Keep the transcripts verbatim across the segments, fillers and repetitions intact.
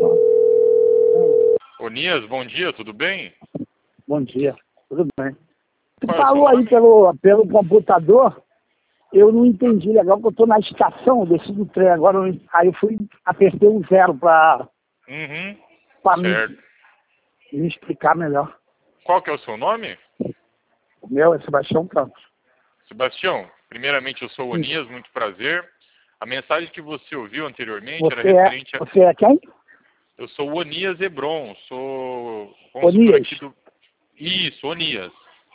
Onias, bom dia, tudo bem? Bom dia, tudo bem. Você Qual é o falou seu aí pelo, pelo computador, eu não entendi legal, porque eu estou na estação, desci do trem agora, eu- aí eu fui, apertei um zero para Uhum, me, certo. me explicar melhor. Qual que é o seu nome? O meu é Sebastião Campos. Sebastião, primeiramente eu sou o Onias, muito prazer. A mensagem que você ouviu anteriormente era Você é, referente a... você é quem? Eu sou o Onias Hebron, sou consultor Onias. aqui do... Isso, Onias.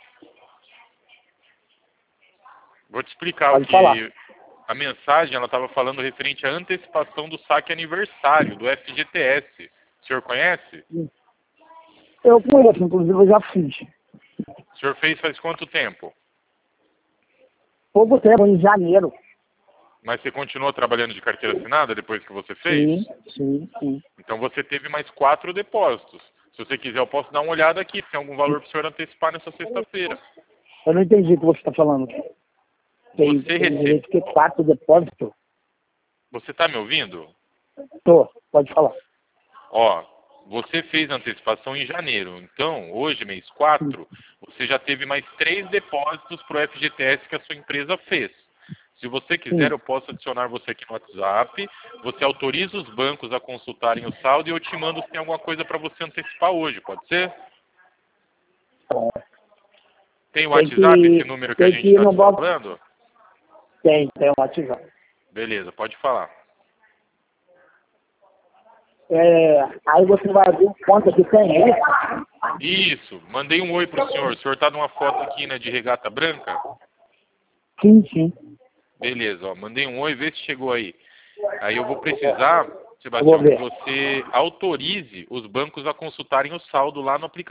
Vou te explicar o Pode falar. que... A mensagem, ela estava falando referente à antecipação do saque aniversário, do F G T S. O senhor conhece? Eu conheço, inclusive eu já fiz. O senhor fez faz quanto tempo? Pouco tempo, em janeiro. Mas você continuou trabalhando de carteira assinada depois que você fez? Sim, sim, sim. Então você teve mais quatro depósitos. Se você quiser, eu posso dar uma olhada aqui, se tem algum valor para o senhor antecipar nessa sexta-feira. Eu não entendi o que você está falando. Tem, Você tem recebe... direito que quatro depósitos? Você está me ouvindo? Tô, pode falar. Ó, você fez a antecipação em janeiro. Então, hoje, mês quatro, você já teve mais três depósitos para o F G T S que a sua empresa fez. Se você quiser, Sim. eu posso adicionar você aqui no WhatsApp. Você autoriza os bancos a consultarem o saldo e eu te mando se tem alguma coisa para você antecipar hoje, pode ser? Bom, Tem o tem WhatsApp, esse que, número que a tem gente que ir está no te banco. falando? Tem, tem um WhatsApp. Beleza, pode falar. É, aí você vai abrir conta que tem aí. Isso, mandei um oi pro senhor. O senhor tá numa foto aqui, né, de regata branca? Sim, sim. Beleza, ó, mandei um oi, vê se chegou aí. Aí eu vou precisar, Eu vou Sebastião, que ver. você autorize os bancos a consultarem o saldo lá no aplicativo.